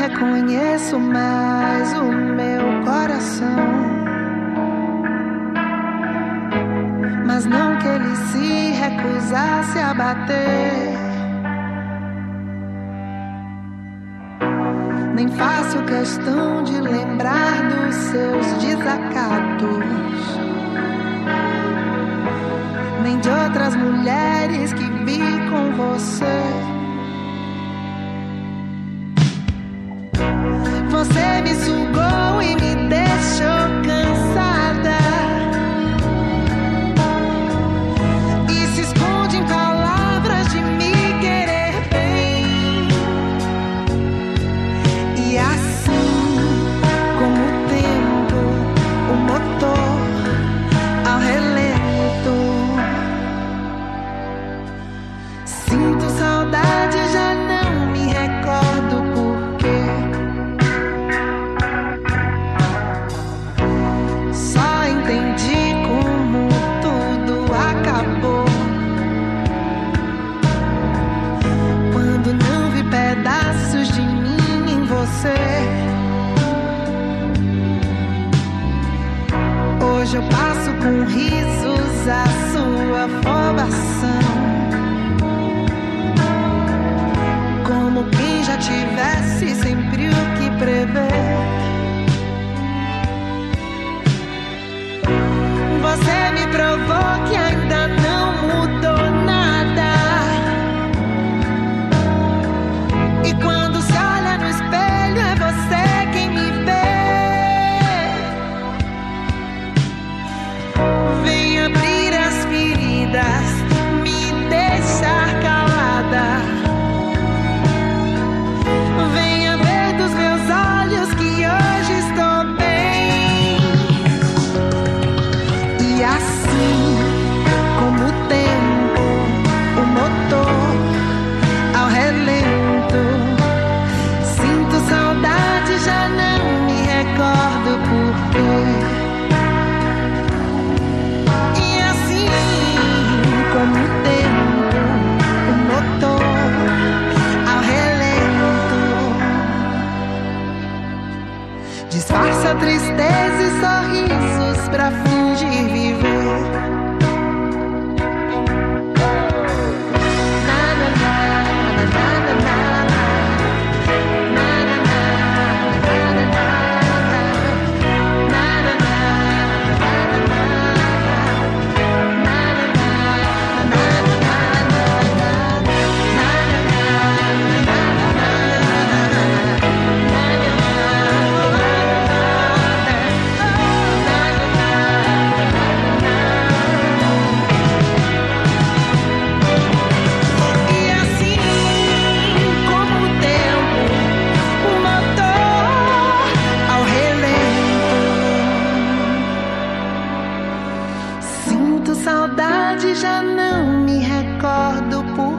reconheço mais o meu coração, mas não que ele se recusasse a bater. Nem faço questão de lembrar dos seus desacatos, nem de outras mulheres que vi com você. Você me sugou e me deixou cansada, e se esconde em palavras de me querer bem. E assim, como o tempo, o motor ao relento, sinto saudade, já não me recordo porquê. Só entendi como tudo acabou quando não vi pedaços de mim em você. Hoje eu passo com risos a sua afobação, como quem já tivesse sempre o que prever. Você me provou que ainda não mudou nada, e quando se olha no espelho é você quem me vê. Vem abrir as feridas, me deixar calada. Venha ver dos meus olhos que hoje estou bem. E assim, como o tempo, o motor ao relento, sinto saudade, já não me recordo porquê. E assim, como o tempo, o motor ao relento, disfarça tristeza e sorrisos pra fingir viver. E assim, como o tempo, o motor ao relento, sinto saudade, já não me recordo por